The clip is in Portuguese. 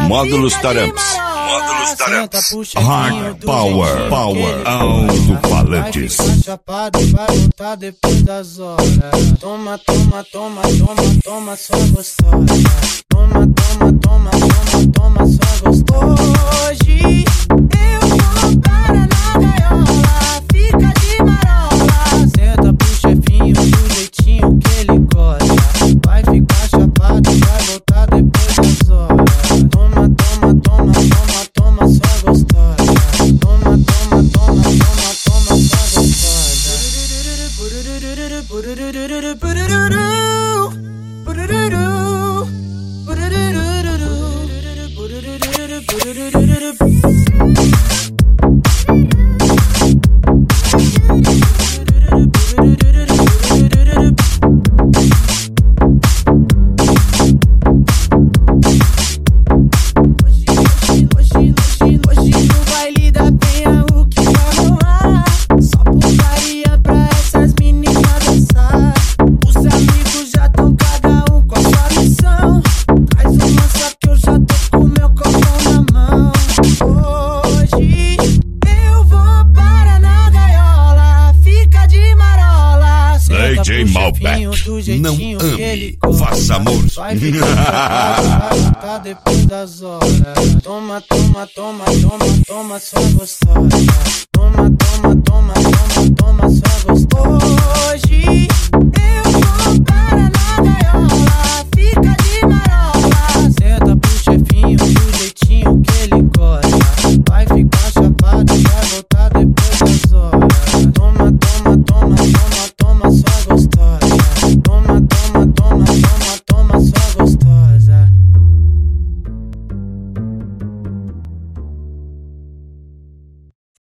Módulos Taramps. Hard Power. Alto-falantes. Chapado vai voltar depois das horas. Toma, toma, toma, toma, toma, só gostosa. Toma, toma, toma, toma, toma, só gostosa. Hoje eu vou para na gaiola, fica de marola. Senta pro chefinho do jeitinho que ele gosta. Vai ficar chapado, vai voltar depois das horas. Toma, toma, toma, toma, toma, só gostosa. Toma, toma, toma, toma, toma, só gostosa. DJ Malbec, não ame, faça amor. Vai ficar depois das horas. Toma, toma, toma, toma, toma, só gostosa. Toma, toma, toma, toma, toma, só gostosa. Hoje